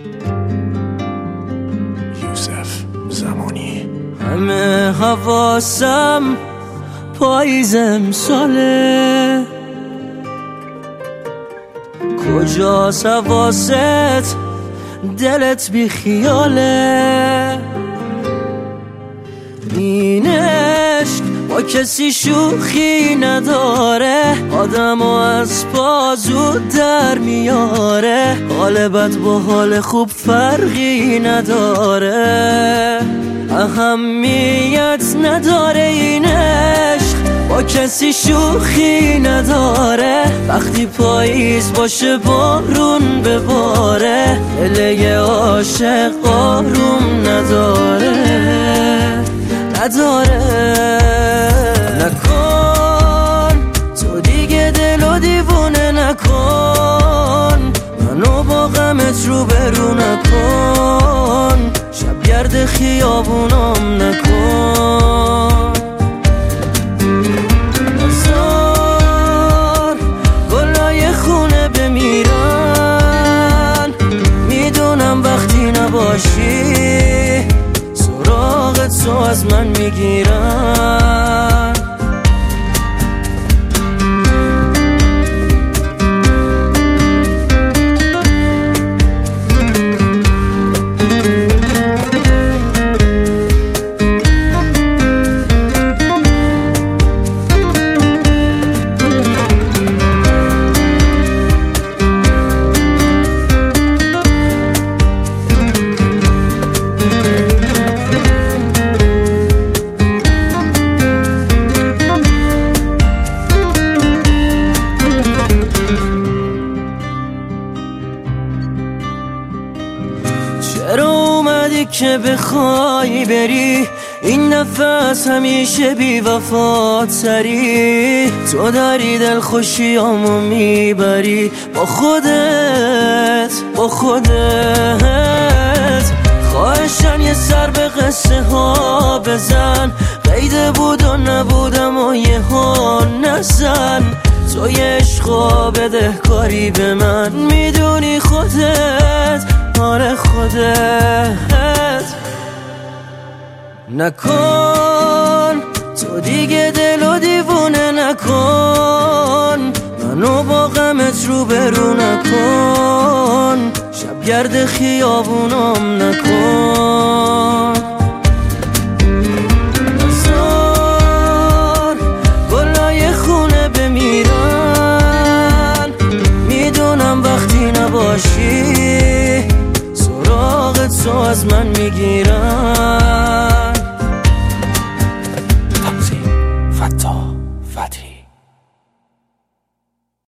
یوسف زمانی. همه حواسم پاییز امساله، کجاست حواست دلت بی خیاله؟ این عشق با کسی شوخی نداره، آدمو از پا زود در میاره، حال بد با حال خوب فرقی نداره، اهمیت نداره این عشق با کسی شوخی نداره، وقتی پاییز باشه بارون بباره، دل عاشق آروم نداره. نکن تو دیگه دلو دیوونه نکن، منو با غمت روبرو نکن، شب گرد خیابونام نکن، نزار گلای خونه بمیرن، میدونم وقتی نباشی سراغت تو از من میگیرن. چرا اومدی که بخوای بری، این نفس همیشه بی وفاتری، تو داری دل خوشیامو میبری با خودت خواهشن یه سر به قصه ها بزن، قیده بود و نبودم و یه ها نزن، تو یه عشقا بده کاری به من، میدونی خودت آره خودت. نکن تو دیگه دلو دیوونه نکن، منو با غمت روبرو نکن، شب گرد خیابونام نکن، نزار گلای خونه بمیرن، میدونم وقتی نباشی سراغت تو از من میگیرن. تمثیل فتا فتی.